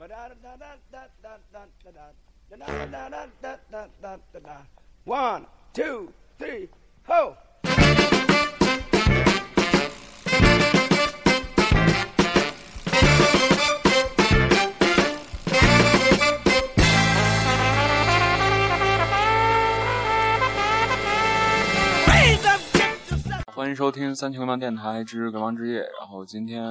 1, 2, 3, ho! 欢迎收听三清流氓电台之流氓之夜。然后今天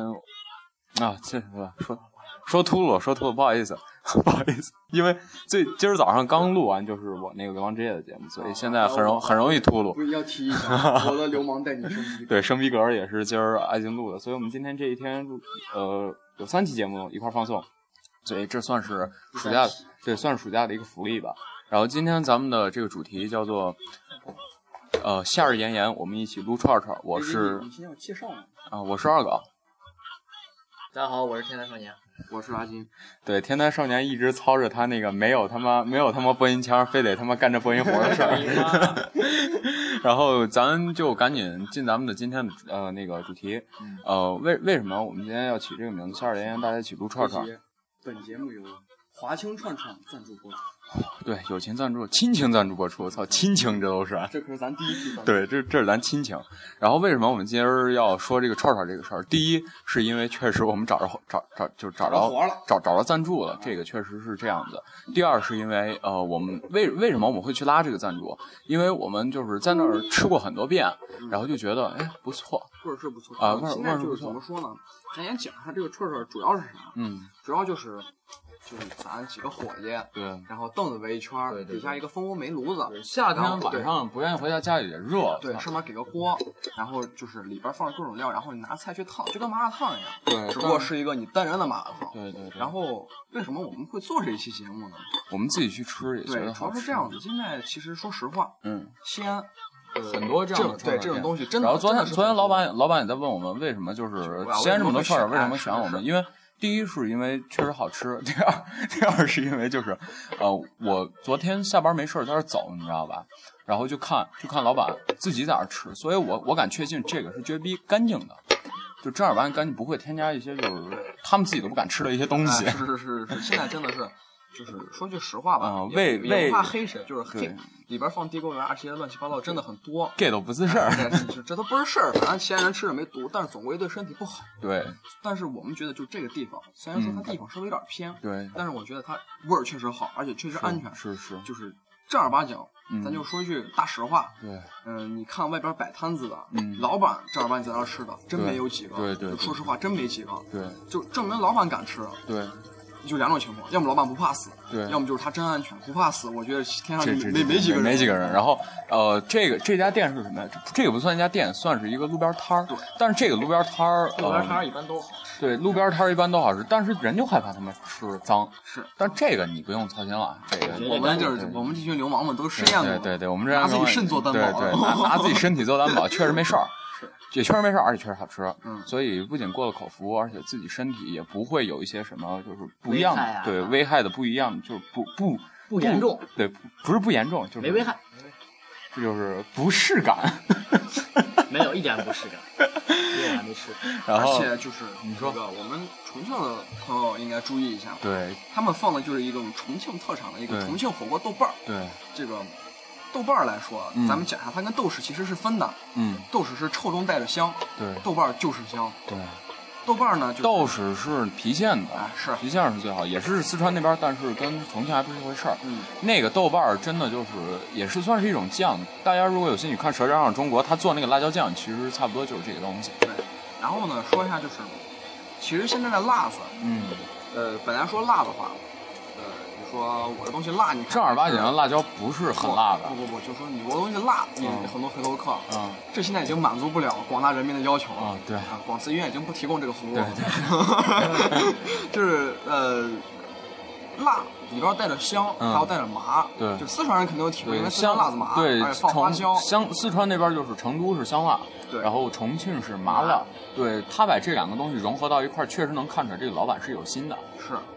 说秃噜，不好意思，因为今儿早上刚录完就是我那个流氓之夜的节目，所以现在很容易秃噜。 不要提一下，我的流氓带你升逼格。 对，升逼格也是今儿爱金录的，所以我们今天这一天有3期节目一块放送，所以这算是暑假的一个福利吧。然后今天咱们的这个主题叫做夏日炎炎，我们一起撸串串。 你先要介绍吗？ 我是二狗。 大家好，我是天台少年， 我是阿金。 对，天台少年一直操着他那个没有他妈播音腔，非得他妈干这播音活的事儿。然后咱就赶紧进咱们的今天的那个主题。为什么我们今天要起这个名字？夏日炎炎，大家一起撸串串。 本节目由华清串串赞助播出。 对，友情赞助、亲情赞助播出。我操，亲情这都是。 这可是咱第一批。 对，这是咱亲情。然后为什么我们今儿要说这个串串这个事儿？第一是因为确实我们找着赞助了，这个确实是这样子。第二是因为我们为什么我们会去拉这个赞助？因为我们就是在那儿吃过很多遍，然后就觉得不错， 味儿是不错啊，味儿就是怎么说呢？咱先讲一下这个串串主要是啥？主要就是咱几个伙计， 对， 然后凳子围一圈，底下一个蜂窝煤炉子。 夏天晚上不愿意回家里也热， 对，上面给个锅，然后就是里边放各种料，然后你拿菜去烫，就跟麻辣烫一样。 对， 只不过是一个你单人的麻辣烫。 对。 然后为什么我们会做这一期节目呢？ 我们自己去吃也觉得好吃。 主要是这样子。现在其实说实话，西安。 很多这样的这种东西真的。 然后昨天老板也在问我们为什么就是西安这么多串儿，为什么选我们？因为第一是因为确实好吃，第二是因为就是我昨天下班没事在这走，你知道吧？然后就看老板自己在那吃，所以我敢确信这个是绝逼干净的，就正儿八经干净，不会添加一些就是他们自己都不敢吃的一些东西。 是，现在真的是。就是说句实话吧， 也不怕黑谁，就是黑里边放地沟油啊，这些乱七八糟真的很多， 这都不是事儿， 这都不是事儿。反正西安人吃着没毒，但是总归对身体不好。 对， 但是我们觉得就这个地方，虽然说它地方稍微有点偏， 对， 但是我觉得它味儿确实好，而且确实安全。 是， 就是正儿八经，咱就说一句大实话。 对， 你看外边摆摊子的，老板正儿八经在那吃的，真没有几个。 对， 说实话，真没几个。 对， 就证明老板敢吃。 对。 就2种情况，要么老板不怕死， 对， 要么就是他真安全，不怕死。我觉得天上没几个人。 然后这家店是什么呀？这个不算一家店，算是一个路边摊儿。但是这个路边摊儿一般都好吃。 对，路边摊儿一般都好吃，但是人就害怕他们吃脏。 是， 但这个你不用操心了。这个我们这群流氓们都实验过。 对，我们这拿自己肾做担保。 对，拿自己身体做担保，确实没事儿。也确实没事，而且确实好吃。所以不仅过了口福，而且自己身体也不会有一些什么就是不一样的，对，危害的不一样，就是不严重。 对，不是不严重，就是没危害。 这就是不适感。 没有一点不适感，因为我还没吃。 然后， 而且就是你说我们重庆的朋友应该注意一下， 对， 他们放的就是一个重庆特产的一个重庆火锅豆瓣儿。 对， 这个。豆瓣来说，咱们讲一下，它跟豆豉其实是分的。豆豉是臭中带着香， 对， 豆瓣就是香。 对， 豆瓣呢， 豆豉是郫县的， 是郫县是最好，也是四川那边，但是跟重庆还不是一回事儿。那个豆瓣真的就是也是算是一种酱，大家如果有兴趣看《舌尖上的中国》，他做那个辣椒酱，其实差不多就是这个东西。 对，然后呢，说一下就是，其实现在的辣子，本来说辣的话。说我的东西辣，你正儿八经的辣椒不是很辣的。 不，就说我的东西辣，很多回头客，这现在已经满足不了广大人民的要求了。 对， 广慈医院已经不提供这个服务了。 对， 就是辣里边带着香，还要带着麻。 对， 就四川人肯定有体会，因为四川辣子麻， 对， 而且放花椒。 四川那边就是成都是香辣， 对， 然后重庆是麻辣。对，他把这2个东西融合到一块，确实能看出来这个老板是有心的。 是。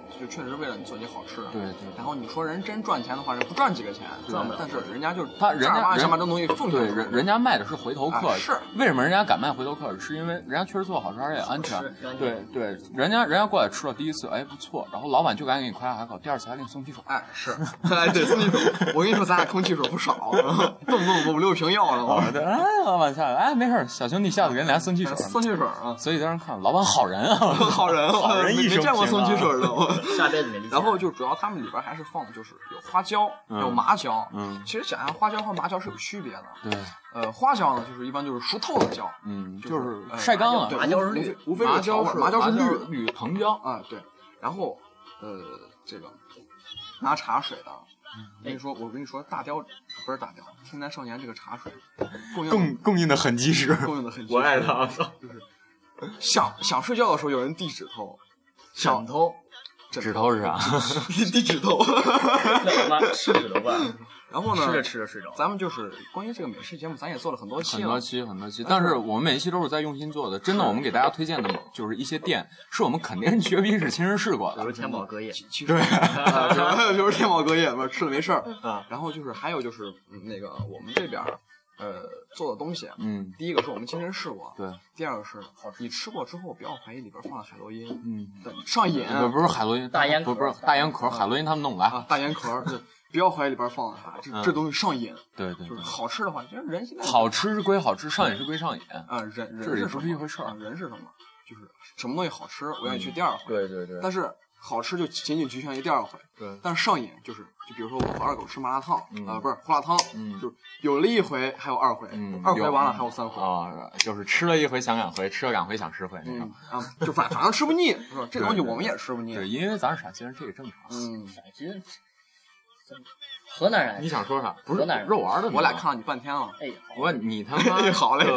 就确实为了你做些好吃的。 对。 然后你说人真赚钱的话，人不赚几个钱，但是人家就是人家想把这东西奉献。 对，人家卖的是回头客。 是。 为什么人家敢卖回头客？是因为人家确实做好吃而且安全。对，人家过来吃了第一次，哎不错，然后老板就敢给你夸下海口，第二次还给你送汽水。 哎是，哎对，送汽水。我跟你说，咱俩空汽水不少，动不动5、6瓶药了。 对，哎老板下来，哎没事，小兄弟下次给你来送汽水。 送汽水啊！ 所以当时看老板好人啊， 好人一生没见过送汽水的，我下辈子没理解。 然后就主要他们里边还是放的就是有花椒，有麻椒。其实想想花椒和麻椒是有区别的。 对。 花椒呢，就是一般就是熟透的椒。 就是晒干了。 麻椒是绿，无非是麻椒是绿藤椒啊。对。然后这个拿茶水的。我跟你说，大雕不是大雕，天南少年这个茶水供应的很及时， 我爱他，就是想睡觉的时候有人递指头， 枕头是啥？ 递指头， 那他妈吃指头吧。 然后呢， 吃着睡着。 咱们就是关于这个美食节目，咱也做了很多期， 但是我们每一期都是在用心做的。真的，我们给大家推荐的就是一些店，是我们肯定绝逼是亲身试过的。 比如天宝隔夜， 对，就是天宝隔夜，吃了没事儿。然后就是还有就是那个我们这边做的东西，第一个是我们亲身试过， 对。 第二个是你吃过之后不要怀疑里边放了海洛因，上瘾。 不是海洛因， 大烟不是大烟壳，海洛因他们弄来啊，大烟壳。不要怀疑里边放了啥，这东西上瘾。 对， 就是好吃的话，其实人现在好吃是归好吃，上瘾是归上瘾啊。人这也不是一回事儿。 人是什么？就是什么东西好吃，我愿意去第二回。 对。 但是好吃就仅仅局限于第二回。 对。 但是上瘾就比如说我和二狗吃麻辣烫，不是胡辣汤，就是有了一回还有二回，二回完了还有3回啊，就是吃了一回想2回，吃了2回想10回那种啊，就反正吃不腻，是吧？这东西我们也吃不腻。 对，因为咱是陕西人，这个正常。 陕西人。河南人， 你想说啥？不是河南人肉丸的， 我俩看了你半天了。 哎， 我你他妈好嘞！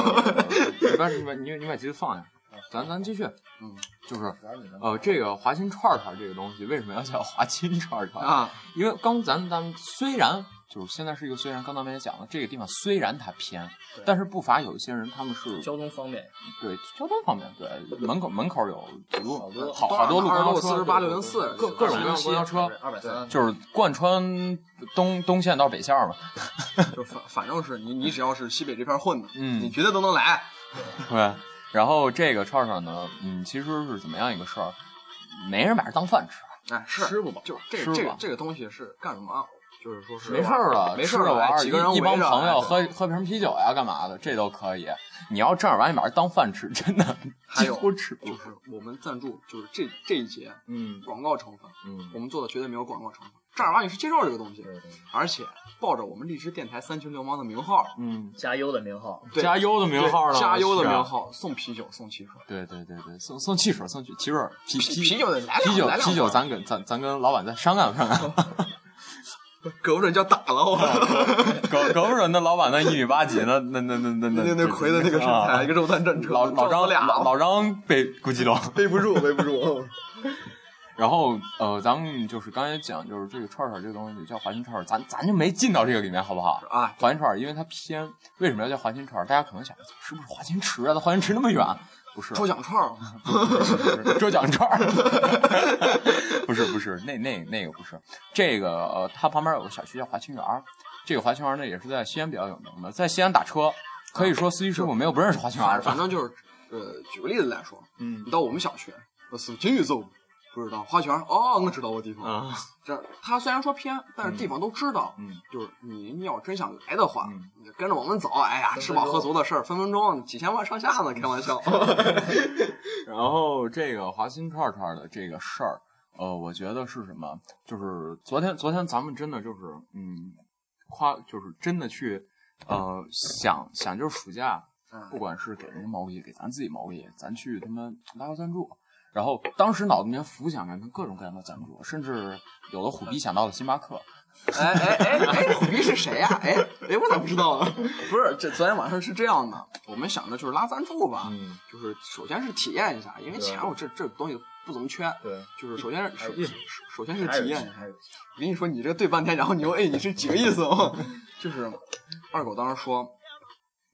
你把机子放下，咱继续。就是这个华清串这个东西为什么要叫华清串啊？ 因为刚咱们虽然就是现在是一个虽然，刚才也讲了，这个地方虽然它偏，但是不乏有一些人他们是交通方便。 对，交通方便，对，门口有几路好多路公交车 ，48、604， 各种各样公交车 ，230， 就是贯穿东线到北线嘛。 就反正是你只要是西北这片混的，你绝对都能来。 对。然后这个串上呢，其实是怎么样一个事儿？没人把这当饭吃， 哎，是吃不饱， 就这个东西是干什么？就是说是没事了， 没事了玩， 几个人一帮朋友喝瓶啤酒呀，干嘛的，这都可以。你要正儿八经把这当饭吃，真的几乎吃不。 就是我们赞助，就是这一节，广告成分，我们做的绝对没有广告成分。正儿八经是介绍这个东西，而且抱着我们荔枝电台3群流氓的名号， 加油的名号， 加油的名号了， 加油的名号，送啤酒，送汽水， 对，送汽水，送汽水， 啤酒的啤酒，咱跟老板再商量商量。 狗不准叫打了我， 狗不准那老板那1.8米几，那魁的那个身材，一个肉弹战车， 老张背估计都背不住。 然后咱们就是刚才讲，就是这个串这个东西叫华清串，咱就没进到这个里面，好不好？ 啊， 华清串因为它偏，为什么要叫华清串？大家可能想，是不是华清池啊？它华清池那么远，不是？ 捉奖串， 捉奖串，不是，那个不是。这个它旁边有个小区叫华清园，这个华清园呢也是在西安比较有名的，在西安打车，可以说司机师傅没有不认识华清园。 反正就是举个例子来说，你到我们小区，是金宇宙。不知道花圈我知道个地方啊。这他虽然说偏，但是地方都知道。就是你要真想来的话，你就跟着我们走。哎呀，吃饱喝足的事儿，分分钟几千万上下呢，开玩笑。 然后这个华清串的这个事儿，我觉得是什么？就是昨天咱们真的就是就是真的去想就是暑假，不管是给人家毛利，给咱自己毛利，咱去他们拉个赞助。然后当时脑子里面浮想联翩各种各样的赞助，甚至有的虎逼想到了星巴克。 虎逼是谁呀？我咋不知道呢？不是，这昨天晚上是这样的，我们想的就是拉赞助吧，就是首先是体验一下，因为钱我这东西不怎么缺，对，就是首先是体验。我跟你说，你这对半天，然后你又你是几个意思？就是二狗当时说，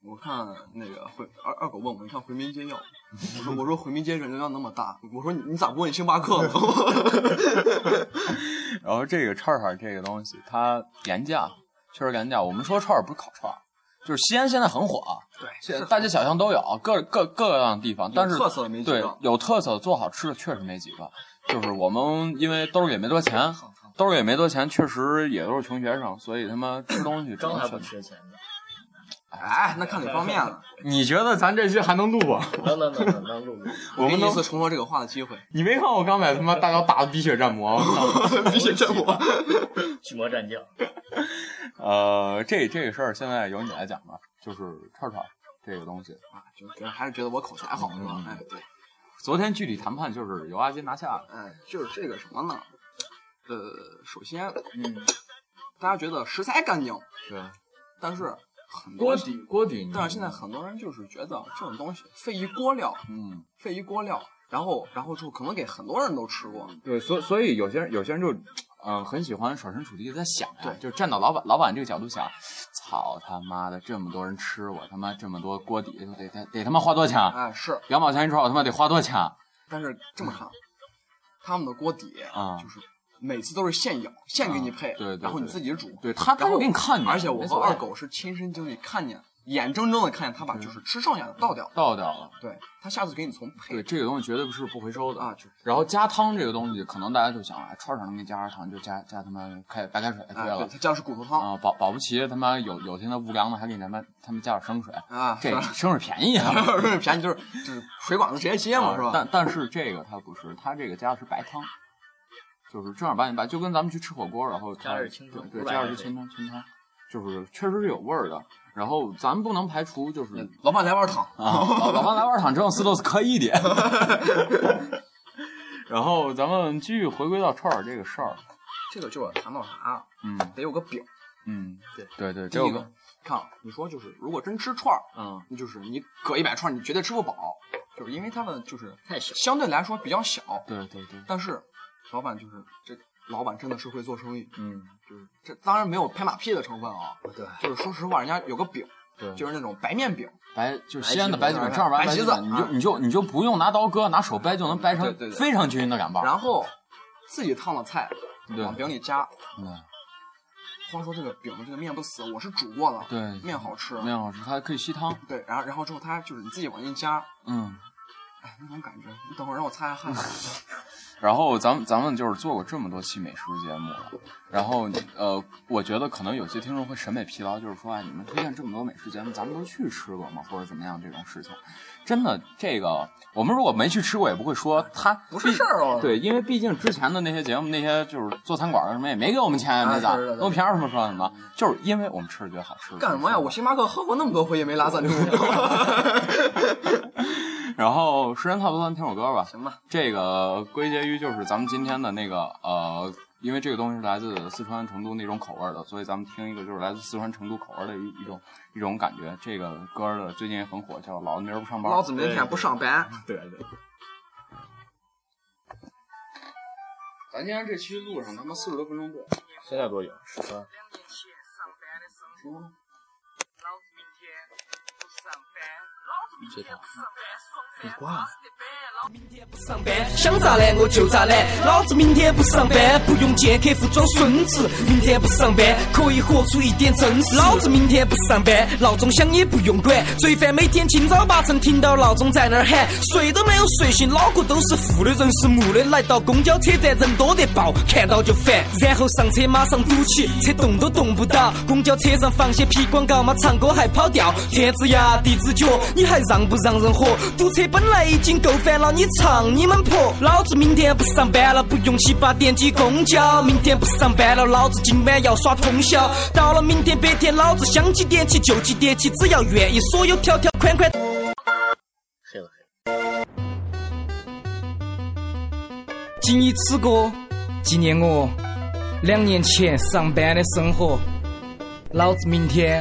我看那个二狗问我，你看回民街要？我说回民街人流量那么大，我说你咋不问星巴克呢？ 然后这个串这个东西，它廉价，确实廉价。我们说串不是烤串，就是西安现在很火， 对， 大街小巷都有，各样的地方，但是特色没几个， 对，有特色做好吃的确实没几个。就是我们因为兜里也没多钱，确实也都是穷学生，所以他妈吃东西刚还不缺钱呢。 哎，那看哪方面了。 你觉得咱这期还能录吗？ 能录。 我给你一次重说这个话的机会。 你没看我刚买他妈大脚打的滴血战魔？ 滴血战魔， 驱魔战将。 这个事儿现在由你来讲吧，就是串这个东西啊，就还是觉得我口才好是吧？哎，对。 昨天具体谈判就是由阿金拿下了。 哎，就是这个什么呢？首先，大家觉得食材干净， 对， 但是锅底， 但是现在很多人就是觉得这种东西费一锅料，费一锅料，然后之后可能给很多人都吃过， 对，所以有些人就很喜欢设身处地的在想呀，对，就站到老板这个角度想，操他妈的这么多人吃，我他妈这么多锅底得他妈花多钱？ 哎，是 2毛钱一串，我他妈得花多钱？ 但是这么看，他们的锅底就是每次都是现舀，现给你配， 对， 然后你自己煮， 对，他会给你看见， 而且我和二狗是亲身经历看见。眼睁睁的看见他把就是吃剩下的倒掉了，对，他下次给你重配。 对，这个东西绝对不是不回收的啊。 然后加汤这个东西，可能大家就想，串上能给你加点糖，就加他妈白开水对了。 对，他加的是骨头汤啊，保不齐他妈有天的无良的还给他们加点生水啊， 这生水便宜啊， 生水便宜就是水管子直接接嘛，是吧？ 但是这个它不是，它这个加的是白汤，就是正儿八经白，就跟咱们去吃火锅，然后加点清汤， 对，加点清汤，就是确实是有味儿的。然后咱们不能排除，就是老板来碗汤啊，老板来碗汤，这种思路是可以的。然后咱们继续回归到串儿这个事儿， 这个就要谈到啥？得有个饼。对， 这有个。 看，你说就是如果真吃串儿，那就是你搁100串，你绝对吃不饱，就是因为它的就是太小， 相对来说比较小。 对。 但是老板就是老板真的是会做生意，就是这当然没有拍马屁的成分啊， 对， 就是说实话，人家有个饼， 对， 就是那种白面饼， 就是西安的白吉饼，正儿八经白旗子， 你就不用拿刀割，拿手掰就能掰成非常均匀的擀棒， 然后自己烫的菜往饼里加，话说这个饼这个面不死，我是煮过了， 对， 面好吃， 它还可以吸汤， 对，然后之后它就是你自己往进加，哎，那种感觉，你等会儿让我擦下汗。 然后咱们就是做过这么多期美食节目了，然后我觉得可能有些听众会审美疲劳，就是说你们推荐这么多美食节目，咱们都去吃过吗？或者怎么样这种事情，真的这个我们如果没去吃过也不会说它不是事儿哦。 对，因为毕竟之前的那些节目，那些就是做餐馆的什么也没给我们钱，也没咋，我凭什么说什么？就是因为我们吃的觉得好吃。 干什么呀？我星巴克喝过那么多回也没拉赞助。 然后时间差不多，咱听首歌吧。 行吧。这个归结于就是咱们今天的那个因为这个东西是来自四川成都那种口味的，所以咱们听一个就是来自四川成都口味的一种感觉。这个歌的最近也很火，叫《老子明儿不上班》。 老子明天不上班。 对。咱今天这期路上他妈40多分钟多。 现在多久？13。 说呢？ 这条。 你挂。 明天不上班，想咋懒我就咋懒。老子明天不上班，不用见客户装孙子。明天不上班，可以活出一点真实。老子明天不上班，闹钟响也不用管。罪犯每天清早8晨听到闹钟在那儿喊，睡都没有睡醒，脑壳都是负的，人是木的。来到公交车站，人多得爆，看到就烦。然后上车马上堵起，车动都动不到。公交车上放些屁广告嘛，唱歌还跑调。天子牙地子脚，你还让不让人活？堵车本来已经够烦了。你唱你们婆，老子明天不上班了，不用7、8点挤公交。明天不上班了，老子今晚要耍通宵。到了明天白天，老子想几点起就几点起，只要愿意，所有条条款款。 黑了。 今以此歌纪念我2年前上班的生活。老子明天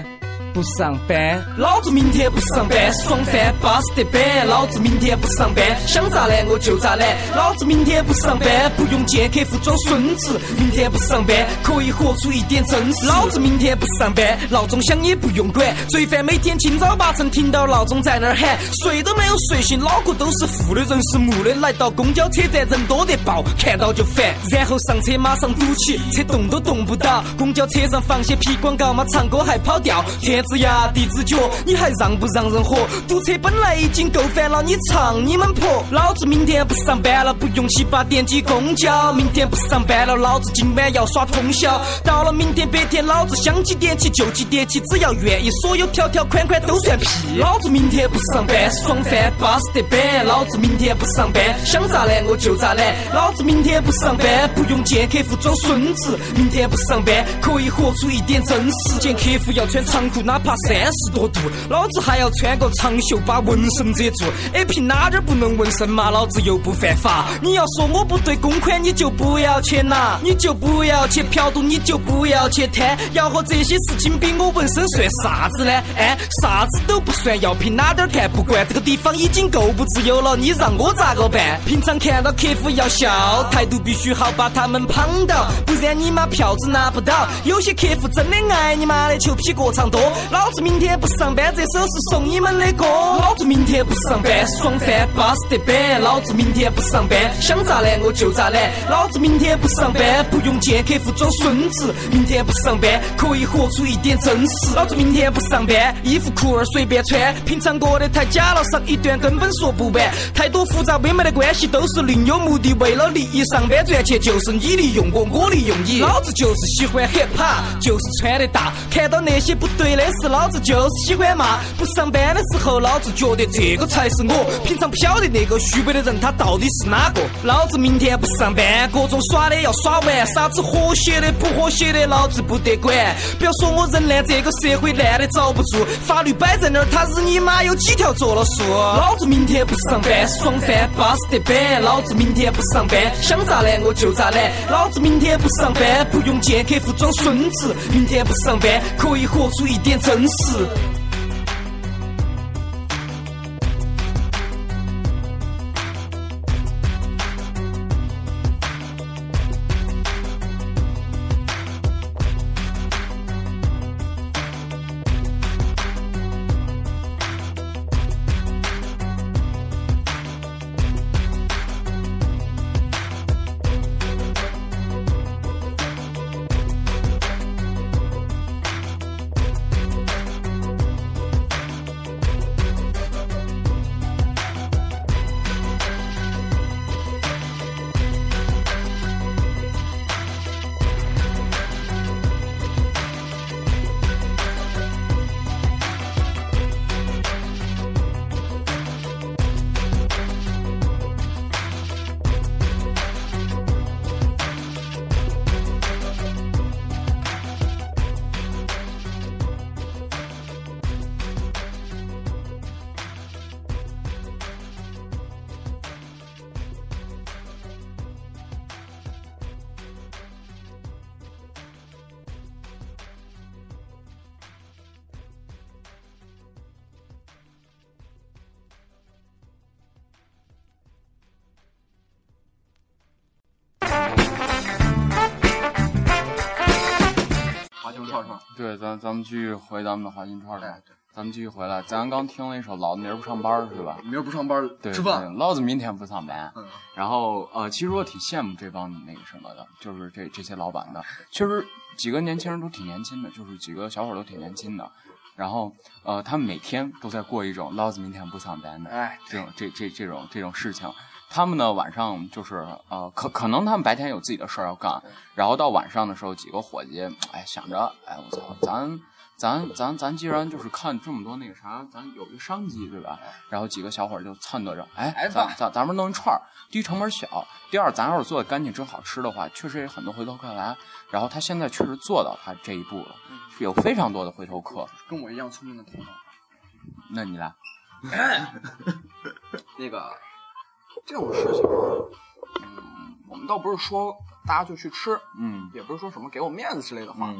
不上班，老子明天不上班，爽翻巴适得板。老子明天不上班，想咋懒我就咋懒。老子明天不上班，不用见客户装孙子。明天不上班，可以活出一点真实。老子明天不上班，闹钟响也不用管。罪犯每天清早8晨听到闹钟在那儿喊，睡都没有睡醒，脑壳都是负的，人是木的。来到公交车站，人多得爆，看到就烦。然后上车马上堵起，车动都动不到。公交车上放些屁广告嘛，唱歌还跑调。天子牙地子脚，你还让不让人活？堵车本来已经够烦了，你唱你们婆。老子明天不上班了，不用7、8点挤公交。明天不上班了，老子今晚要耍通宵。到了明天白天，老子想几点起就几点起，只要愿意，所有条条款款都算屁。老子明天不上班，爽翻巴适得板。老子明天不上班，想咋懒我就咋懒。老子明天不上班，不用见客户装孙子。明天不上班，可以活出一点真实。见客户要穿长裤，哪怕30多度，老子还要穿个长袖把纹身遮住。凭哪点不能纹身嘛？老子又不犯法。你要说我不对公款，你就不要去拿，你就不要去嫖赌，你就不要去贪。要和这些事情比，我纹身算啥子呢？啥子都不算，要凭哪点看不惯？这个地方已经够不自由了，你让我咋个办？平常看到客户要笑，态度必须好，把他们捧到，不然你妈票子拿不到。有些客户真的爱你妈的球皮过长多，老子明天不上班，这首是送你们的歌。老子明天不上班，爽翻巴适得板。老子明天不上班，想咋懒我就咋懒。老子明天不上班，不用见客户装孙子。明天不上班，可以活出一点真实。老子明天不上班，衣服裤儿随便穿，平常过得太假了，上一段根本说不完。太多复杂微妙的关系都是另有目的，为了利益上班赚钱，就是你利用我利用你。老子就是喜欢 hiphop， 就是穿得大，看到那些不对的事，老子就是喜欢骂。不上班的时候，老子觉得这个才是我，平常不晓得那个虚伪的人他到底是哪个。老子明天不上班，各种耍的要耍完，啥子和谐的不和谐的老子不得管。不要说我人烂，这个社会烂的遭不住，法律摆在那儿，他日你妈有几条做了数。老子明天不上班，爽翻巴适得板。老子明天不上班，想咋懒我就咋懒。老子明天不上班，不用见客户装孙子。明天不上班，可以活出一点真实。 对，咱们继续回咱们的华新串儿。咱们继续回来，咱刚听了一首《老子明儿不上班》，是吧？ 明儿不上班， 对， 吃饭。 老子明天不上班。然后其实我挺羡慕这帮那个什么的，就是这些老板的。确实几个年轻人都挺年轻的，就是几个小伙都挺年轻的。然后他们每天都在过一种老子明天不上班的这种事情。他们呢晚上就是可能他们白天有自己的事儿要干，然后到晚上的时候，几个伙计想着我操，咱既然就是看这么多那个啥，咱有一个商机对吧？然后几个小伙就撺掇着，咱们弄一串儿，第一成本小，第二咱要是做的干净真好吃的话，确实也很多回头客来。然后他现在确实做到他这一步了，有非常多的回头客， 跟我一样聪明的头脑。 那你来， 那个。这种事情，我们倒不是说大家就去吃，也不是说什么给我面子之类的话，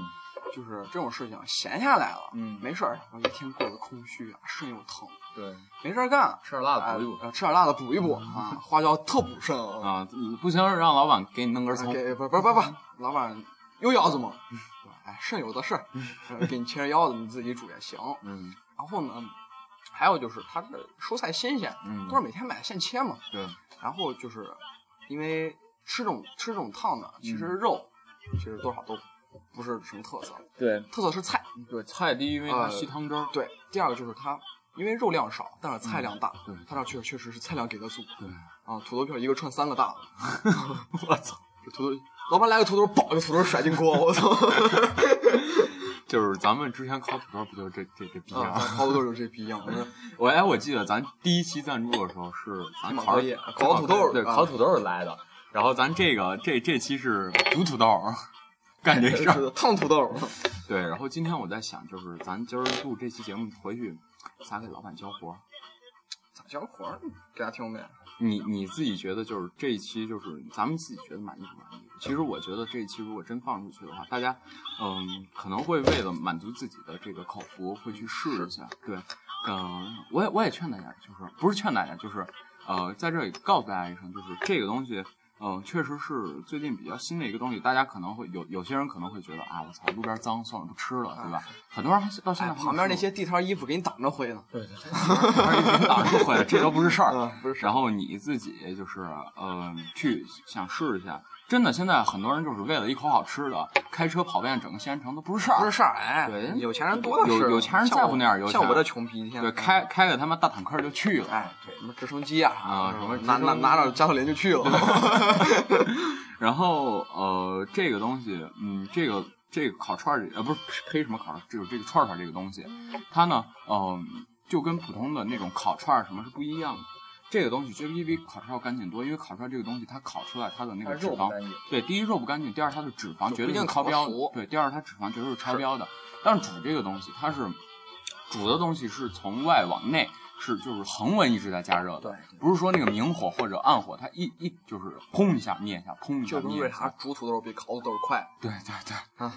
就是这种事情闲下来了，没事儿，我一天过得空虚啊，肾又疼， 对， 没事儿干， 吃点辣的补一补， 吃点辣的补一补啊，花椒特补肾啊，不行让老板给你弄根葱， 不，老板有腰子吗？哎，肾有的是，给你切成腰子，你自己煮也行。然后呢，还有就是它的蔬菜新鲜，都是每天买现切嘛。 对。 然后就是因为吃这种烫的，其实肉其实多少都不是什么特色。 对， 特色是菜。 对，菜第一，因为它吸汤汁儿。 对，第二个就是它因为肉量少，但是菜量大。 对， 它这确实是菜量给的足。 对。 啊，土豆片一个串3个大的。 我操！ 这土豆，老板来个土豆，爆个土豆甩进锅，我操！ 就是咱们之前烤土豆不就是这逼样？ 烤土豆就是这逼样。 我记得咱第1期赞助的时候是咱烤土豆， 对，烤土豆来的。然后咱这期是煮土豆，干这事儿， 烫土豆。 对，然后今天我在想，就是咱今儿录这期节目回去，咋给老板交活？ 咋交活？给他听呗。 你自己觉得就是这一期就是咱们自己觉得满意不满意？其实我觉得这一期如果真放出去的话，大家可能会为了满足自己的这个口福会去试一下。对，我也劝大家，就是不是劝大家，就是在这里告诉大家一声，就是这个东西确实是最近比较新的一个东西，大家可能会有些人可能会觉得啊，我操，路边脏，算了不吃了，对吧？很多人到现在旁边那些地摊衣服给你挡着灰呢， 对，地摊衣服给你挡着灰了，这都不是事儿， 不是事儿。 然后你自己就是去想试一下。真的，现在很多人就是为了一口好吃的，开车跑遍整个西安城都不是事儿， 不是事儿。哎， 对， 有钱人多的是， 有钱人在乎那样有钱。 像我这穷逼， 对，开个他妈大坦克就去了。 哎，对，什么直升机啊， 什么拿着加特林就去了。 然后这个东西，这个烤串儿不是呸什么烤，就是这个串这个东西，它呢，就跟普通的那种烤串什么是不一样的。这个东西绝对比烤串要干净多，因为烤串这个东西它烤出来它的那个脂肪，对，第一肉不干净，第二它的脂肪绝对是超标的，对，第二它脂肪绝对是超标的。但是煮这个东西，它是煮的东西是从外往内，就是恒温一直在加热的，不是说那个明火或者暗火，它一就是砰一下灭一下，砰一下灭一下。 就是为啥煮土豆比烤土豆快？ 对啊。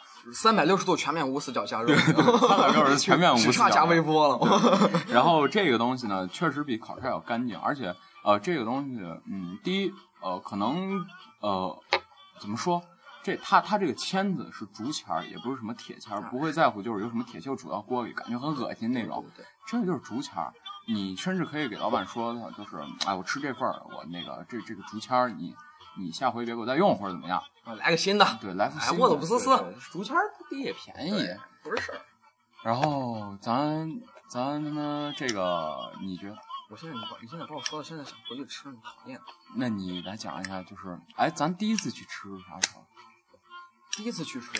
360度全面无死角加热 ，360度全面无死角， 只差加微波了。 然后这个东西呢，确实比烤串要干净，而且这个东西，第一可能怎么说？它这个签子是竹签儿，也不是什么铁签儿，不会在乎就是有什么铁锈煮到锅里，感觉很恶心那种。真的就是竹签儿，你甚至可以给老板说，就是我吃这份儿，我那个这个竹签儿你下回别给我再用或者怎么样， 来个新的， 对，来副新的， 我都不思思， 竹签不也便宜， 不是事儿。 然后咱们这个，你觉得？ 你现在把我说到现在想回去吃，你讨厌。 那你来讲一下，就是咱第一次去吃啥时候？ 第一次去吃，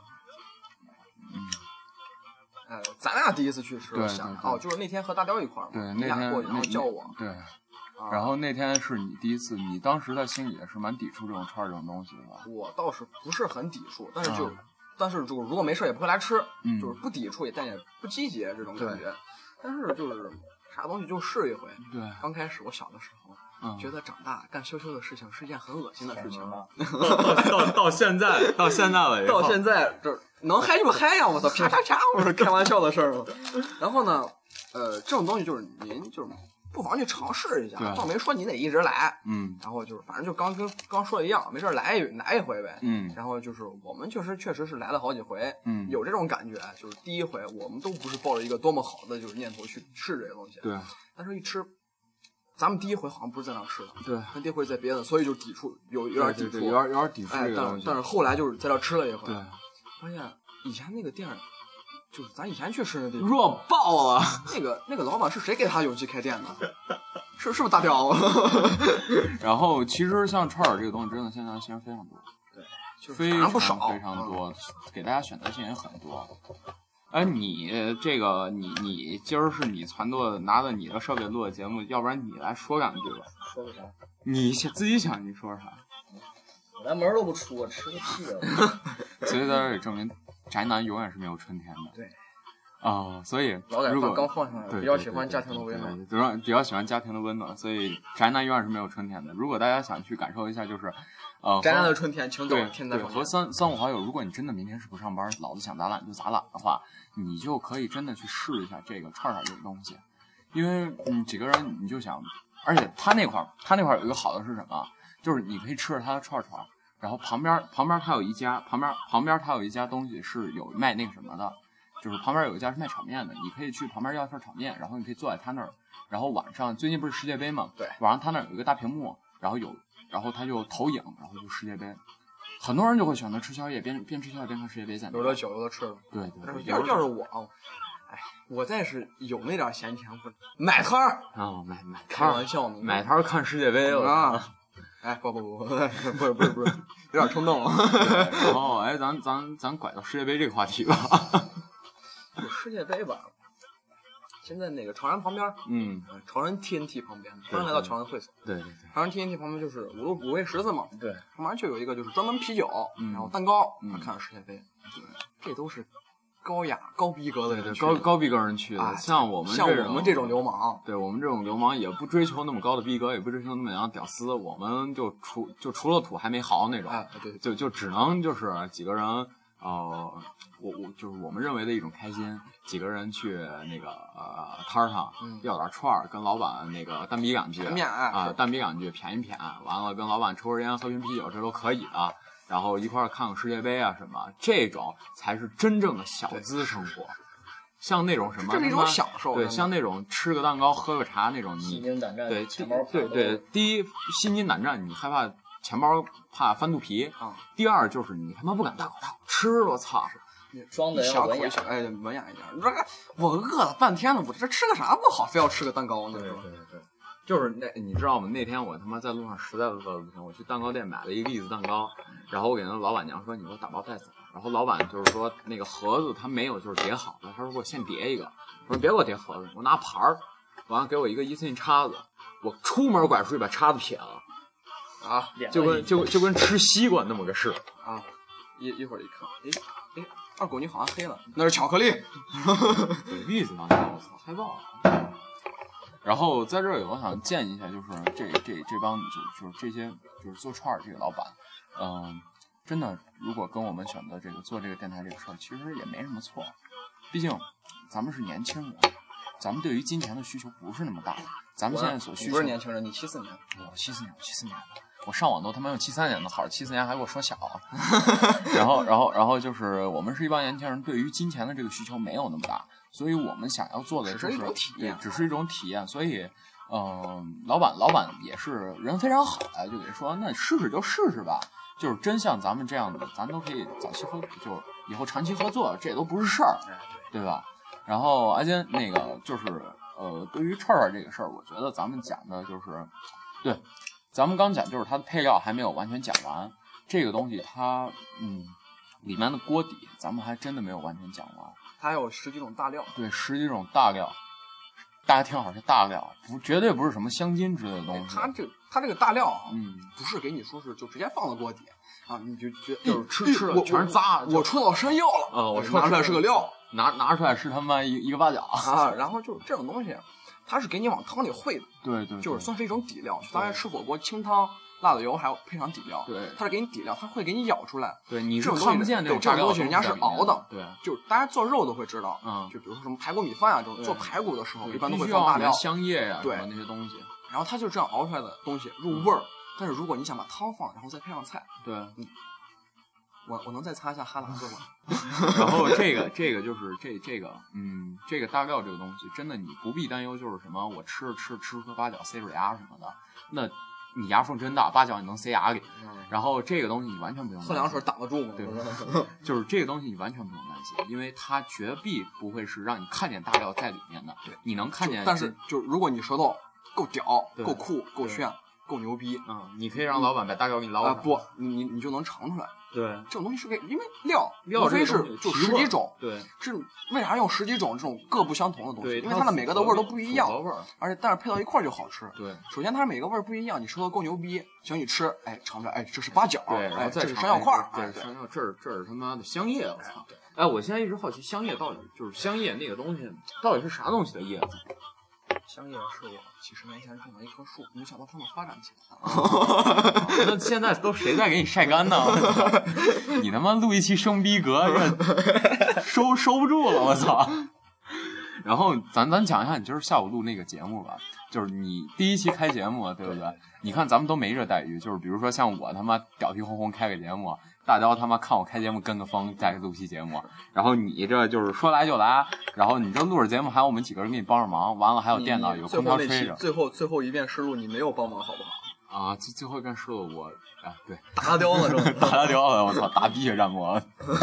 咱俩第一次去吃， 对， 就是那天和大雕一块儿嘛， 对， 你俩过去然后叫我， 对。然后那天是你第一次，你当时在心里也是蛮抵触这种串这种东西的吧？ 我倒是不是很抵触，但是如果没事也不会来吃，就是不抵触但也不积极这种感觉。但是就是啥东西就试一回。对，刚开始我小的时候，觉得长大干羞羞的事情是一件很恶心的事情。 到现在了， 到现在这能嗨就嗨呀！我操，啪啪啪！我是开玩笑的事儿嘛。然后呢，这种东西就是您就是。不妨去尝试一下，倒没说你得一直来，然后就是反正就跟刚说的一样，没事来一回呗，然后就是我们确实是来了好几回，有这种感觉，就是第一回我们都不是抱着一个多么好的就是念头去试这个东西，对，但是一吃，咱们第一回好像不是在那吃的，对，第一回在别的，所以就抵触，有点抵触， 有点抵触这个东西， 但是后来就是在这吃了一回，对，发现以前那个店。就是咱以前去吃的地方弱爆了， 那个老板是谁给他勇气开店的？是不是大雕？ 然后其实像串儿这个东西，真的现在其实非常多，对，非常多，给大家选择性也很多。你这个你今儿是你拿着你的设备录的节目，要不然你来说两句吧。 说个啥？ 你自己想，你说啥？ 我连门都不出，我吃个屁啊！ 所以在这里证明。宅男永远是没有春天的。 对， 所以老如果刚放上来，比较喜欢家庭的温暖， 比较喜欢家庭的温暖，所以宅男永远是没有春天的。如果大家想去感受一下，就是宅男的春天，请走天在和三五好友，如果你真的明天是不上班，老子想咋懒就咋懒的话，你就可以真的去试一下这个串串这个东西，因为几个人你就想，而且他那块有一个好的是什么，就是你可以吃着他的串串，然后旁边他有一家旁边他有一家东西是有卖那个什么的。就是旁边有一家是卖炒面的，你可以去旁边要一份炒面，然后你可以坐在他那儿，然后晚上最近不是世界杯嘛， 对， 晚上他那儿有一个大屏幕，然后他就投影，然后就世界杯，很多人就会选择吃宵夜，边吃宵夜边看世界杯。 有的酒有的吃的， 对。 要是我，我再是有那点闲钱，买摊儿啊，买开玩笑呢， 买摊儿看世界杯了啊。哎，不是，有点冲动了。 然后，咱拐到世界杯这个话题吧。 世界杯吧，现在那个朝阳旁边，朝阳 TNT 旁边，突然来到朝阳会所， 对， 朝阳 TNT 旁边就是五味十字嘛， 对， 旁边就有一个就是专门啤酒，然后蛋糕，看世界杯，对，这都是高雅高逼格的人， 高逼格人去的，像我们这种流氓， 对我们这种流氓也不追求那么高的逼格，也不追求那么样屌丝，我们就除了土还没豪那种，对，就只能就是几个人。我就是我们认为的一种开心，几个人去那个摊上要点串儿，跟老板那个单比两句单比两句谝一谝，完了跟老板抽根烟喝瓶啤酒，这都可以的。然后一块看个世界杯啊什么，这种才是真正的小资生活。像那种什么， 这是一种享受。 对，像那种吃个蛋糕喝个茶那种，你心惊胆战， 对，第一心惊胆战，你害怕钱包怕翻肚皮第二就是你他妈不敢大口吃，我操！ 装的要文雅， 文雅一点。我饿了半天了，我这吃个啥不好，非要吃个蛋糕呢？ 对，就是你知道吗？那天我他妈在路上实在饿得不行，我去蛋糕店买了一个栗子蛋糕，然后我给那老板娘说：“你给我打包带走。”然后老板就是说那个盒子他没有就是叠好的，他说给我现叠一个。我说别给我叠盒子，我拿盘儿，完了给我一个1寸叉子，我出门拐出去把叉子撇了。就跟吃西瓜那么个事啊！一会儿一看，哎，二狗你好像黑了，那是巧克力， 栗子蛋糕，我操，害怕了。然后在这儿我想建议一下，就是这帮就是这些就是做串儿这个老板，真的如果跟我们选择这个做这个电台这个事儿，其实也没什么错，毕竟咱们是年轻人。咱们对于金钱的需求不是那么大，咱们现在所需求不是年轻人，你74年， 我74年的，我上网都他妈用73年的号，74年还给我说小，然后就是我们是一帮年轻人，对于金钱的这个需求没有那么大，所以我们想要做的只是一种体验， 只是一种体验，所以老板也是人非常好啊，就给说那试试就试试吧，就是真像咱们这样的，咱都可以早期就以后长期合作，这也都不是事儿，对吧？然后阿坚那个就是对于串串这个事儿，我觉得咱们讲的就是对，咱们刚讲就是它的配料还没有完全讲完，这个东西它里面的锅底咱们还真的没有完全讲完， 它有10几种大料， 对，10几种大料，大家听好是大料，绝对不是什么香精之类的东西。 它这个大料不是给你说是就直接放到锅底啊，你就是吃了全是渣， 我戳到山药了我拿出来是个料。 拿出来是他妈一个八角啊，然后就是这种东西，它是给你往汤里烩的， 对， 就是算是一种底料。大家吃火锅清汤、辣子油还要配上底料， 对， 它是给你底料，它会给你舀出来。 对，你是看不见这种东西，人家是熬的， 对， 就是大家做肉都会知道，就比如说什么排骨米饭啊这种做排骨的时候，一般都会放大料、 香叶呀， 对那些东西。 然后它就这样熬出来的东西入味儿。但是如果你想把汤放，然后再配上菜， 对。 我能再擦一下哈喇子吗？ 然后这个就是这个大料这个东西，真的你不必担忧，就是什么我吃颗八角塞住牙什么的，那你牙缝真大，八角你能塞牙里。然后这个东西你完全不用担心， 喝凉水挡得住吗？ 对，就是这个东西你完全不用担心，因为它绝必不会是让你看见大料在里面的。对，你能看见， 但是就如果你舌头够屌、够酷、够炫、够牛逼， 你可以让老板把大料给你捞上。 不，你就能尝出来。 对， 这种东西是因为料无非是就10几种， 对， 是为啥用10几种这种各不相同的东西？因为它的每个的味儿都不一样，但是配到一块儿就好吃。 对， 首先它每个味儿不一样，你舌头够牛逼，行你吃，尝出来，这是八角， 对，然后这是山药块， 对，山药这是他妈的香叶，我操！ 哎，我现在一直好奇香叶到底就是香叶那个东西到底是啥东西的叶子？ 香叶是我几十年前种的一棵树，没想到它能发展起来。 那现在都谁在给你晒干呢？你他妈录一期生逼格，收不住了，我操！然后咱讲一下你今儿下午录那个节目吧，就是你第一期开节目，对不对？你看咱们都没这待遇，就是比如说像我他妈屌皮哄哄开个节目，大雕他妈看我开节目跟个风再录期节目，然后你这就是说来就来，然后你这录着节目还有我们几个人给你帮着忙，完了还有电脑有空调吹着。 最后一遍试录你没有帮忙好不好？ 啊，最后一遍试录我对打他雕了， 打他雕了，我操，大逼血战魔。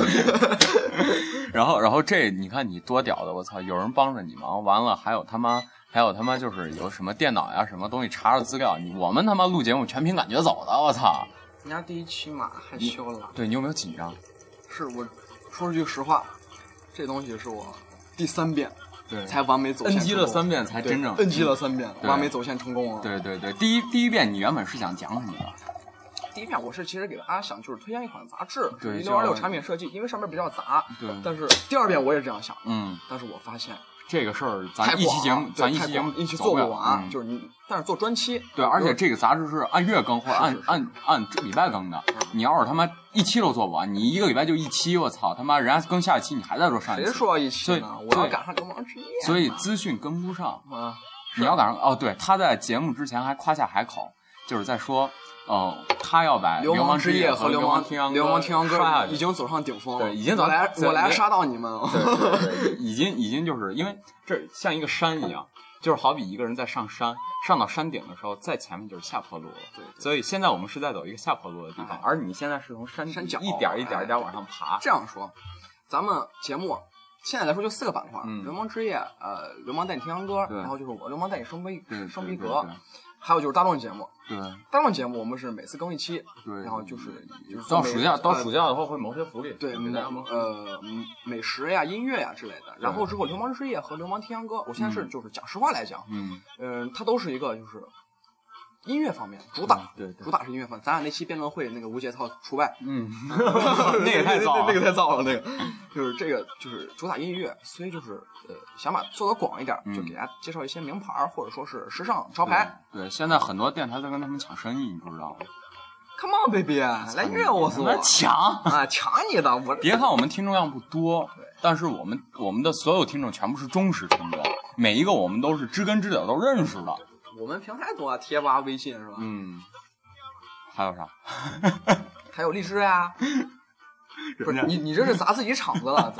然后这你看你多屌的，我操，有人帮着你忙，完了还有他妈就是有什么电脑呀什么东西查着资料，我们他妈录节目全凭感觉走的，我操。 人家第一期嘛害羞了。 对，你有没有紧张？ 是我说句实话，这东西是我第3遍。 对， 才完美走线 NG 了3遍才真正 NG 了3遍，完美走线成功了。 对，第一遍你原本是想讲什么的？ 第一遍我是其实给大家想就是推荐一款杂志， 对 626产品设计，因为上面比较杂。 对。 但是第2遍我也这样想， 但是我发现这个事儿咱一期节目一期做不完，就是你，但是做专期。 对，而且这个杂志是按月更或者按礼拜更的。你要是他妈1期都做不完，你1个礼拜就1期，我操他妈，人家更下一期你还在做上一期。 谁说1期呢？我要赶上流氓之夜。 所以资讯跟不上啊！你要赶上哦，对，他在节目之前还夸下海口，就是在说。他要把流氓之夜和流氓天阳歌已经走上顶峰了， 对，已经我来杀到你们了， 对，已经就是因为这像一个山一样，就是好比一个人在上山，上到山顶的时候，在前面就是下坡路了，对，所以现在我们是在走一个下坡路的地方，而你现在是从山脚一点一点往上爬。 这样说，咱们节目现在来说就4个板块：流氓之夜，流氓带你听阳歌，然后就是我流氓带你升逼格。还有就是大众节目， 对， 大众节目我们是每次更1期， 对， 然后就是到暑假的话会谋些福利， 对，美食呀、音乐呀之类的。然后之后流氓之夜和流氓听阳歌，我现在是就是讲实话来讲，它都是一个就是音乐方面主打， 对， 主打是音乐方面。咱俩那期辩论会那个无节操除外， 那个太燥了， 那个太燥了，那个就是这个就是主打音乐，所以就是想把做得广一点，就给大家介绍一些名牌或者说是时尚潮牌。 对，现在很多电台在跟他们抢生意，你不知道吗 ？Come on baby， 来虐我死我！ 抢啊，抢你的！我别看我们听众量不多，但是我们的所有听众全部是忠实听众，每一个我们都是知根知底都认识的。 我们平台多，贴吧、微信是吧？ 还有啥？ 还有荔枝呀。不是你这是砸自己场子了。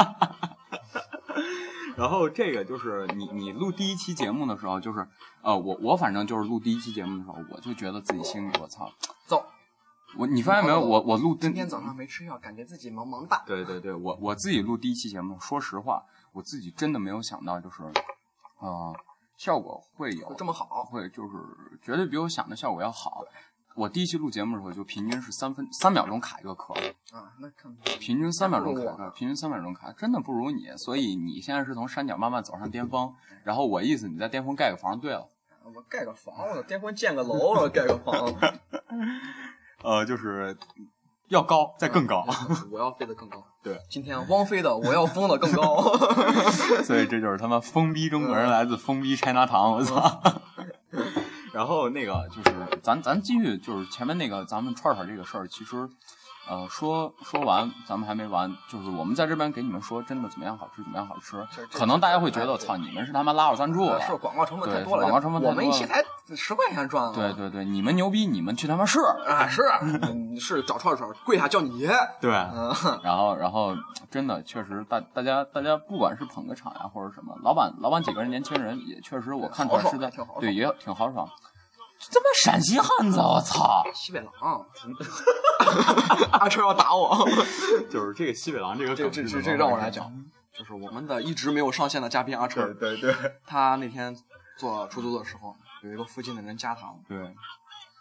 然后这个就是你录第1期节目的时候，就是我反正就是录第1期节目的时候，我就觉得自己心里我操， 走。 你发现没有？我录今天早上没吃药，感觉自己萌萌哒。 对，我自己录第1期节目，说实话，我自己真的没有想到，就是效果会有这么好， 会就是绝对比我想的效果要好。我第1期录节目的时候，就平均是3秒钟卡一个壳啊，那看平均3秒钟卡个，平均3秒钟卡，真的不如你。所以你现在是从山脚慢慢走上巅峰，然后我意思你在巅峰盖个房就对了。 我盖个房，我巅峰建个楼，我盖个房。 就是要高，再更高。 我要飞得更高。 对， 今天汪飞的，我要疯得更高。 所以这就是他妈疯逼中国人来自疯逼 China 堂，我操。然后那个就是咱继续就是前面那个咱们串这个事儿，其实说完咱们还没完，就是我们在这边给你们说真的怎么样好吃怎么样好吃，可能大家会觉得操你们是他妈拉我赞助了， 是广告成本太多了， 广告成本太多了， 我们1期才10块钱赚了。 对，你们牛逼，你们去他妈试啊，是找串跪下叫你爷。 对，然后真的确实大家不管是捧个场呀或者什么，老板几个人年轻人也确实我看出来是在对也挺豪爽。这他妈陕西汉子，我操！ 西北狼，阿车要打我。 就是这个西北狼这个这让我来讲，就是我们的一直没有上线的嘉宾阿车。 对， 他那天坐出租的时候，有一个附近的人加他， 对，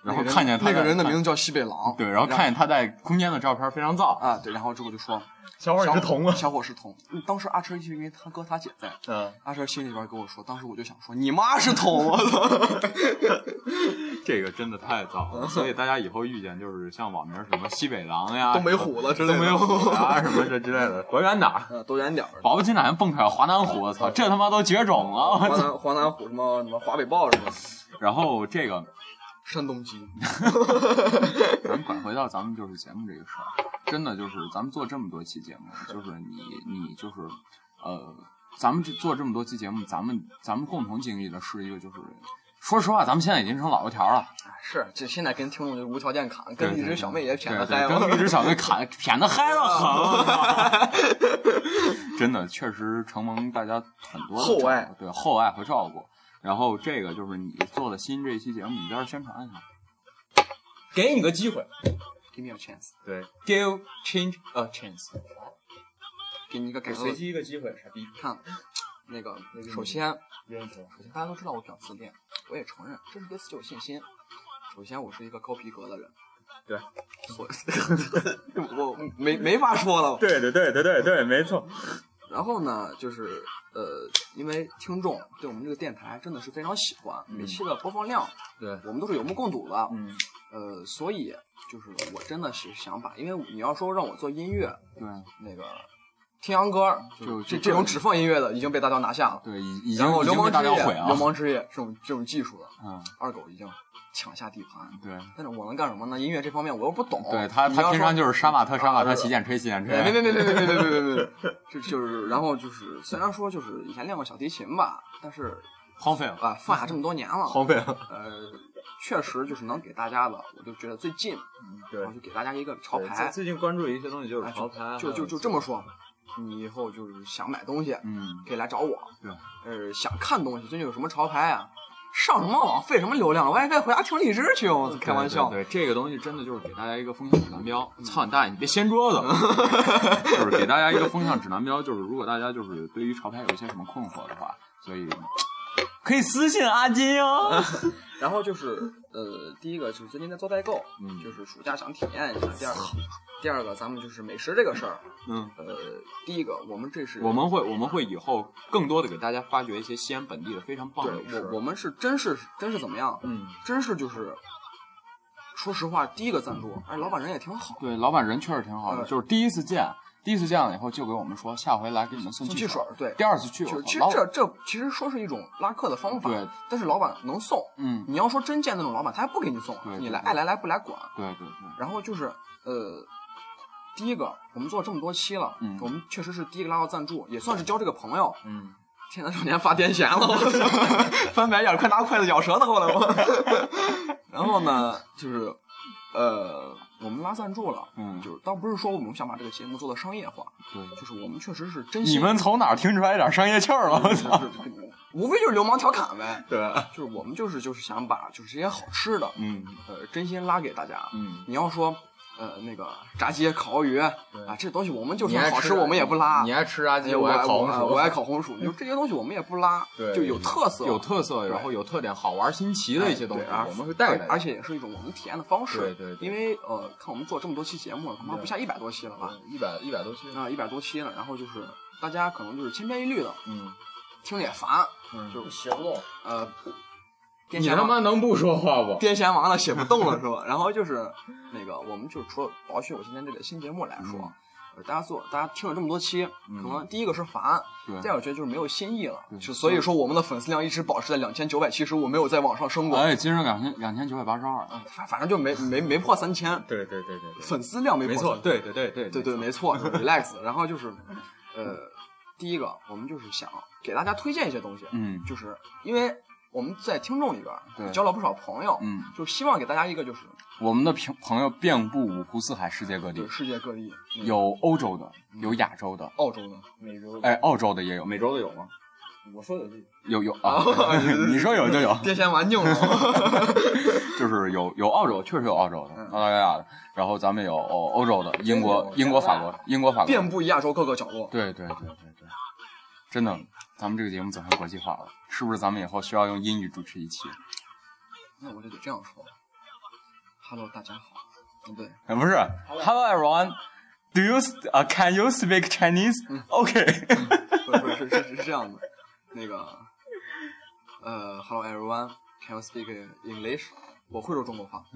然后看见他那个人的名字叫西北狼， 对，然后看见他在空间的照片非常燥啊，对，然后之后就说小伙你是同吗？ 小伙是同。当时阿琛就因为他哥他姐在，阿琛心里边跟我说，当时我就想说你妈是同，我操， 这个真的太燥了，所以大家以后遇见就是像网名什么西北狼呀、 东北虎子之类的， 东北虎啊什么这之类的，躲远点儿， 躲远点儿。 保不齐哪天蹦出来华南虎，我操，这他妈都绝种了！ 华南虎什么华北豹什么。 然后这个山东鸡， 咱们拐回到咱们就是节目这个事儿，真的就是咱们做这么多期节目，就是你就是咱们做这么多期节目，咱们共同经历的是一个就是。说实话，咱们现在已经成老油条了。 是，这现在跟听众就无条件砍，跟一只小妹也谝得嗨了， 跟一只小妹谝得嗨了很。真的，确实承蒙大家很多的厚爱， 对厚爱和照顾。然后这个就是你做的新这一期节目，你在这宣传一下，给你个机会 ，Give me a chance。 对 ，Give change a chance， 给你一个改随机一个机会，傻逼。 看，那个，首先大家都知道我比较自恋，我也承认，这是对自己有信心。首先，我是一个高逼格的人， 对， 我没法说了。 对，没错。 然后呢，就是因为听众对我们这个电台真的是非常喜欢，每期的播放量， 对我们都是有目共睹的。所以就是我真的是想把，因为你要说让我做音乐， 对， 那个。听洋歌就这种只放音乐的已经被大家拿下了， 对，已经然后流氓之夜这种技术的，二狗已经抢下地盘， 对。 但是我能干什么呢？音乐这方面我又不懂， 对他平常就是杀马特洗剪吹， 别，这就是然后就是虽然说就是以前练过小提琴吧，但是荒废了啊，放下这么多年了， 荒废了。 确实就是能给大家的，我就觉得最近， 对， 然后就给大家一个潮牌。 最近关注一些东西就是潮牌， 就这么说。你以后就是想买东西，可以来找我。 对， 想看东西，最近有什么潮牌啊？上什么网费什么流量？我也该回家听荔枝去。我开玩笑。 对，这个东西真的就是给大家一个风向指南标。操你大爷，你别掀桌子！就是给大家一个风向指南标，就是如果大家就是对于潮牌有一些什么困惑的话，所以可以私信阿金哦。 然后就是第一个就是最近在做代购，就是暑假想体验一下。第二个咱们就是美食这个事儿，第一个我们我们会以后更多的给大家发掘一些西安本地的非常棒的美食。 我们是真是怎么样？真是就是说实话，第一个赞助，老板人也挺好。 对，老板人确实挺好的，就是第一次见了以后就给我们说下回来给你们送汽水。 对， 第二次去其实这其实说是一种拉客的方法， 对， 但是老板能送，你要说真见那种老板他还不给你送， 对， 你来爱来不来管。 对。 然后就是第一个我们做了这么多期了，我们确实是第一个拉到赞助，也算是交这个朋友。天南少年发癫痫了，翻白眼快拿筷子咬舌头后来我。然后呢，就是我们拉赞助了，就是倒不是说我们想把这个节目做的商业化， 对， 就是我们确实是真心。 你们从哪儿听出来一点商业气儿了？我操， 无非就是流氓调侃呗。 对， 就是我们就是想把就是这些好吃的，真心拉给大家。你要说那个炸鸡、烤鱼啊，这东西我们就算好吃，我们也不拉。 你爱吃炸鸡， 我爱烤红薯， 我爱烤红薯。就这些东西我们也不拉， 对， 就有特色， 然后有特点、好玩、新奇的一些东西，我们会带来， 而且也是一种我们体验的方式。 对， 因为看我们做这么多期节目了，恐怕不下100多期了吧 ？100多期啊，100多期了。然后就是大家可能就是千篇一律的，听着也烦， 就是写不动。 你他妈能不说话不？ 癫痫完了写不动了是吧？然后就是那个，我们就除了保取我今天这个新节目来说，大家听了这么多期，可能第一个是烦，第二个觉得就是没有新意了，所以说我们的粉丝量一直保持在2975，没有在往上升过。 今日2982， 反正就没破3000。 对， 粉丝量没破。 没错，对， 没错 ，relax。然后就是第一个我们就是想给大家推荐一些东西，就是因为。我们在听众里边交了不少朋友，就希望给大家一个就是我们的朋友遍布五湖四海，世界各地，有欧洲的，有亚洲的， 澳洲的， 美洲的，澳洲的也有， 美洲的有吗？ 我说有啊，你说有就有， 癫痫完净了， 就是有澳洲，确实有澳洲的，澳大利亚的，然后咱们有欧洲的，英国、法国， 遍布亚洲各个角落， 对，真的。咱们这个节目走向国际化了，是不是咱们以后需要用英语主持一期？ 那我就得这样说， Hello， 大家好。对， 不是 Hello everyone， Do you can you speak Chinese？ OK， 不是这样的，那个Hello everyone，Can you speak English？ 我会说中国话。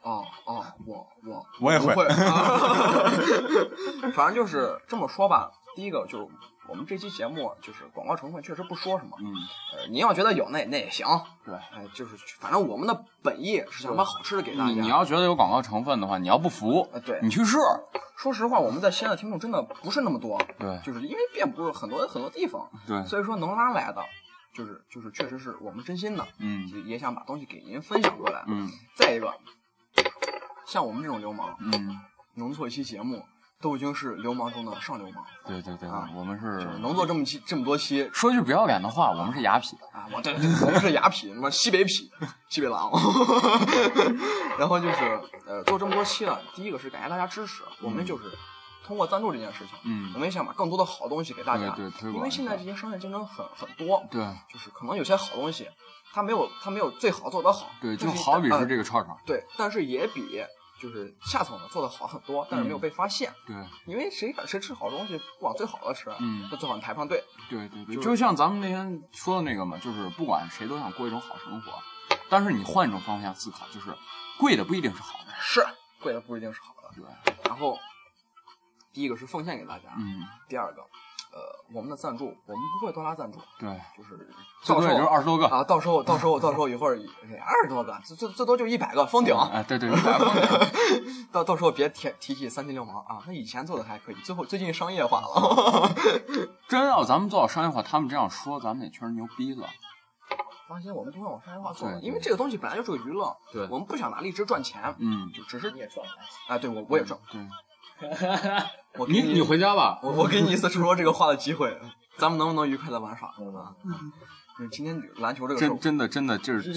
我也会。反正就是这么说吧。第一个就是我们这期节目就是广告成分确实不说什么。您要觉得有那也行。对，就是反正我们的本意是想把好吃的给大家。 你要觉得有广告成分的话，你要不服， 对， 你去试。 说实话，我们在西安的听众真的不是那么多。 对， 就是因为遍布很多地方。 对， 所以说能拉来的。就是确实是我们真心的，也想把东西给您分享过来，再一个，像我们这种流氓，能做一期节目，都已经是流氓中的上流氓。 对，我们是能做这么多期。 说句不要脸的话，我们是雅痞啊！对，我们是雅痞，什么西北痞、西北狼。然后就是做这么多期了，第一个是感谢大家支持，我们就是通过赞助这件事情，我们也想把更多的好东西给大家。 对， 因为现在这些商业竞争很多， 对， 就是可能有些好东西，它没有最好做得好， 对，就好比是这个串串， 对，但是也比就是下层的做得好很多，但是没有被发现， 对， 因为谁吃好东西不往最好的吃，就最好排放队， 对，就像咱们那天说的那个嘛，就是不管谁都想过一种好生活，但是你换一种方向思考，就是贵的不一定是好的， 是贵的不一定是好的， 对， 然后。第一个是奉献给大家，第二个，我们的赞助，我们不会多拉赞助， 对， 就是最多也就是20多个啊，到时候一会儿20多个，最多就100个封顶， 对，100个封顶， 到时候别提起3期流氓啊，他以前做的还可以，最近商业化了， 真要咱们做到商业化，他们这样说，咱们也确实牛逼了。 放心，我们不会往商业化做，因为这个东西本来就是个娱乐，对，我们不想拿荔枝赚钱，就只是你也赚， 对我也赚， 对。 你回家吧， 我给你一次说这个话的机会，咱们能不能愉快的玩耍？今天篮球这个真的就是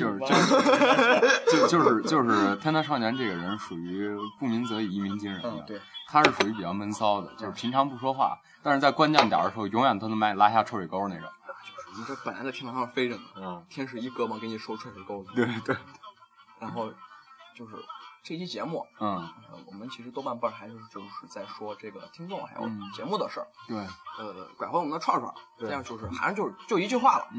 天堂少年这个人属于不鸣则已，一鸣惊人的， 对， 他是属于比较闷骚的，就是平常不说话，但是在关键点的时候永远都能把你拉下臭水沟那种。 就是你这本来在天堂上飞着呢，天使一胳膊给你收臭水沟子， 对， 然后就是。这期节目，我们其实多半辈儿还就是在说这个听众还有节目的事儿， 对， 拐回我们的串串，这样就是还是就一句话了，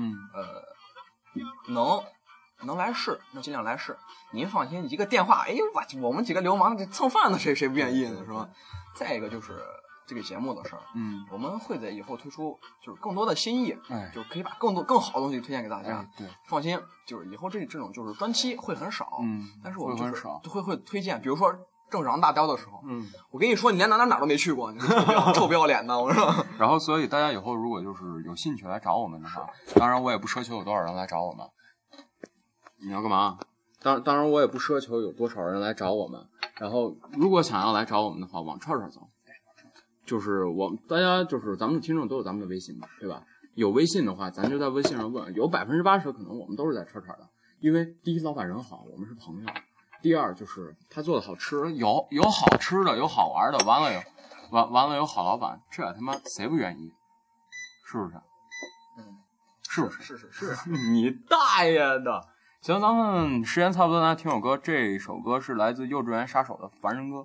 能来试，那尽量来试。您放心，一个电话，哎呦我们几个流氓蹭饭的，谁不愿意呢，是吧？再一个就是这个节目的事儿，我们会在以后推出就是更多的新意，就是可以把更好的东西推荐给大家。 对， 放心，就是以后这种就是专辑会很少，但是我们就是会推荐，比如说正常大雕的时候，我跟你说，你连哪都没去过，你臭不要脸的，我说。 然后，所以大家以后如果就是有兴趣来找我们的话，当然我也不奢求有多少人来找我们。你要干嘛？当然我也不奢求有多少人来找我们。然后，如果想要来找我们的话，往串串走。就是大家就是咱们的听众都有咱们的微信嘛，对吧？有微信的话，咱就在微信上问，有80%可能我们都是在串串的，因为第一老板人好，我们是朋友；第二就是他做的好吃，有好吃的，有好玩的，完了有好老板，这他妈谁不愿意？是不是？是不是？ 是。 你大爷的！行，咱们时间差不多，来听首歌。这首歌是来自幼稚园杀手的《凡人歌》。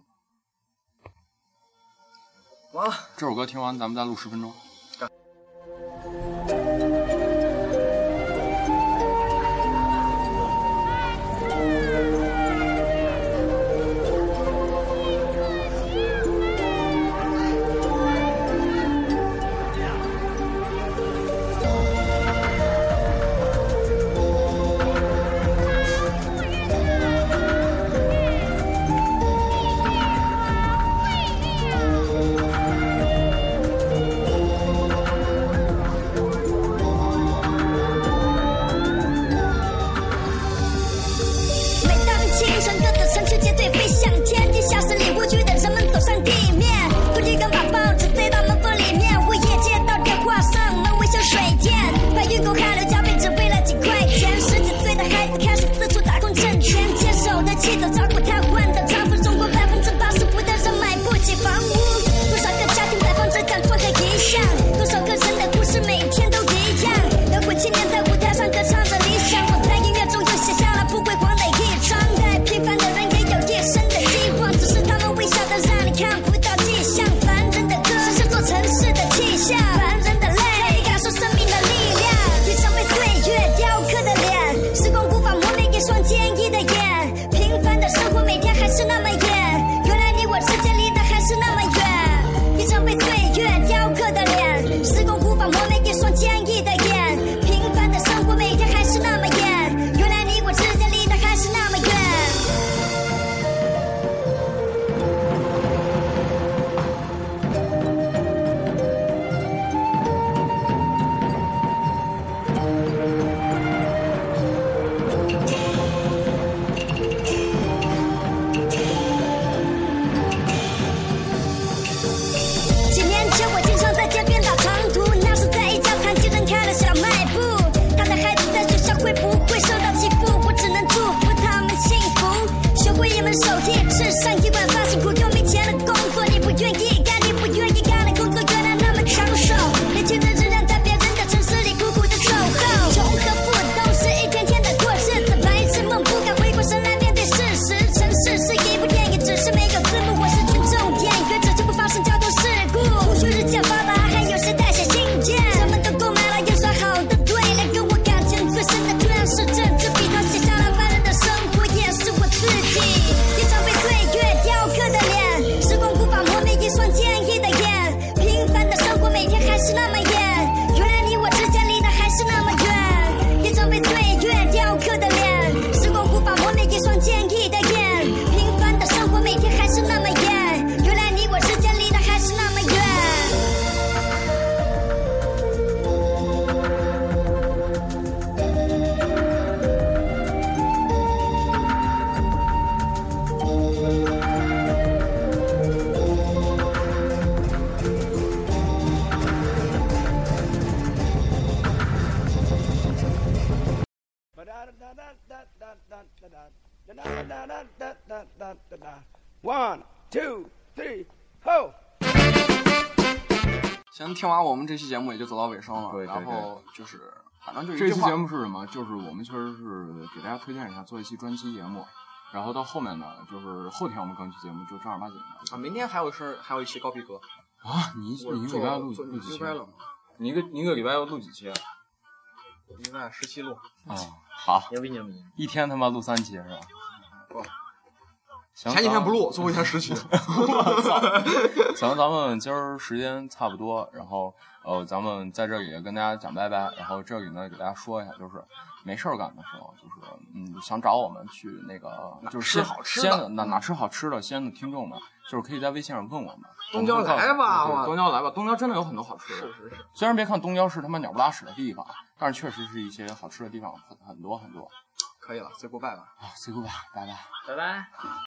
完了， 这首歌听完，咱们再录10分钟。 看不到迹象，凡人的歌是这座城市的气象，凡人的泪感受生命的力量，闭上被岁月雕刻的脸，时光无法磨灭一双坚毅的眼，平凡的生活每天还是那么远，原来你我之间离得还是那么远，闭上被岁月雕刻的脸，时光无法磨灭一双坚毅的眼，平凡的生活每天还是那么远，原来你我之间离得还是那么远。几年前我经常在街边打长途，那是在一家残疾人开的小卖部，他的孩子在学校会不会受到欺负，我只能祝福他们幸福，学会一门手艺，吃上一碗饭，辛苦又没钱的工作，你不愿意干，你不愿意干的工作原来那么抢手，年轻人仍然在别人的城市里苦苦的守候，穷和富都是一天天的过日子，白日梦不敢回过神来面对事实，城市是一部电影，只是没有字幕，我是群众演员，只不发生交通事故，无数日渐发达，还有谁代写信件，人们都购买了印刷好的对联，跟我感情最深的居然是政治笔，他写下了凡人的生活，也是我自己，一张被岁月雕刻的脸，时光无法磨灭一双坚毅的眼，平凡的生活每天还是那么远，原来你我之间离得还是那么远，一张被岁月雕刻的脸，时光无法磨灭一双坚毅的眼，平凡的生活每天还是那么远，原来你我之间离得还是那么远。 One, two, three, ho! 行，听完我们这期节目也就走到尾声了。 对， 然后就是反正就这期节目是是什么？就是我们确实是给大家推荐一下，做一期专辑节目。然后到后面呢，就是后天我们更期节目就正儿八经的。 明天还有事，还有一期高逼格啊！你一个礼拜要录几期？你一个礼拜要录几期？ 一个17录。 啊，好， 牛逼牛逼！ 一天他妈录3期是吧？ 不。 行， 前几天不录，最后一天10期。 行，咱们今儿时间差不多，然后咱们在这里也跟大家讲拜拜。然后这里呢，给大家说一下，就是没事儿干的时候，就是想找我们去那个就是吃好吃的， 哪吃好吃的，西安的听众们，就是可以在微信上问我们。 东郊来吧， 东郊来吧，东郊真的有很多好吃的。 是。 虽然别看东郊是他妈鸟不拉屎的地方，但是确实是一些好吃的地方很多很多。 可以了 ，say goodbye 吧。 啊 ，say goodbye，拜拜， 拜拜。